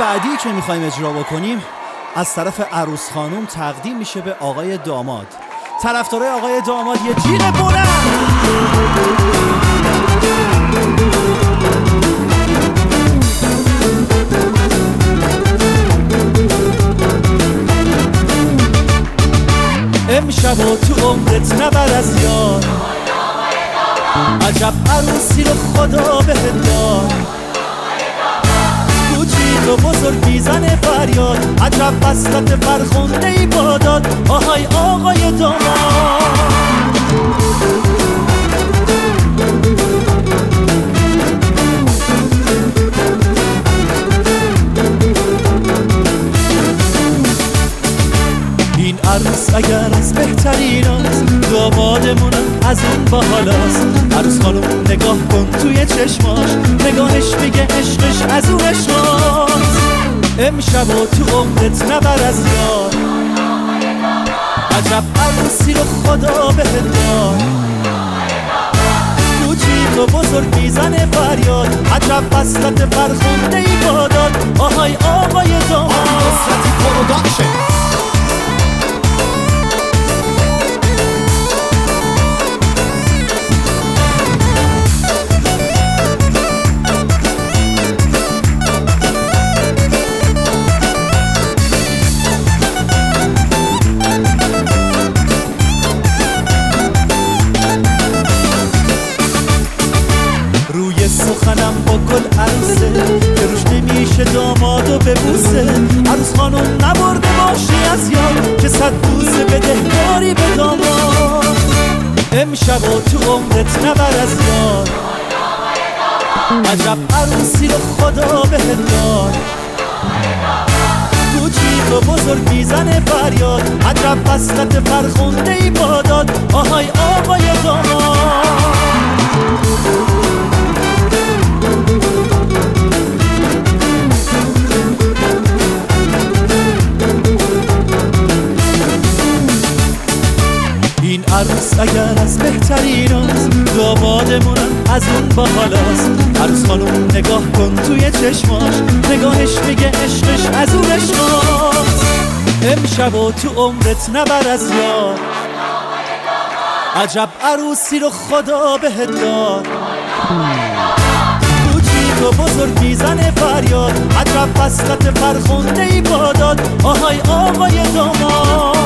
بعدی که میخوایم اجرا بکنیم از طرف عروس خانم تقدیم میشه به آقای داماد. طرفدارای آقای داماد یه جیغ بلند. امشب و تو عمرت نبر از یار، عجب عروسی رو خدا بهت داد. کوچیک و بزرگ میزنه فریاد، عجب وصلت فرخنده ای باداد. آهای آقای داماد، این عروس اگر از بهترین است، دامادمونم از اون بالاست. عروس خانم نگاه کن توی چشماش، نگاهش میگه عشقش از اون عشقاست. امشب و تو عمرت نبر از یار، عجب عروسی رو خدا بهت داد. کوچیک و بزرگ میزنه فریاد، عجب وصلت فرخنده ای باداد. آهای آقای داماد. روی سخنم با گل عروسه، که روش نمیشه دامادو ببوسه. عروس خانم نبرده باشی از یاد، که 100 بوسه بدهکاری به داماد. امشب و تو عمرت نبر از یار، عجب عروسی رو خدا بهت داد. کوچیک و بزرگ میزنه فریاد، عجب وصلت فرخنده ای باداد. آهای آقای داماد. این عروس اگر از بهترین است، دامادمونم از اون بالاست. عروس خانم نگاه کن توی چشماش، نگاهش میگه عشقش از اون عشقاست. امشب و تو عمرت نبر از یار، عجب عروسی رو خدا بهت داد. کوچیک و بزرگ میزنه فریاد، عجب وصلت فرخنده ای باداد. آهای آقای داماد.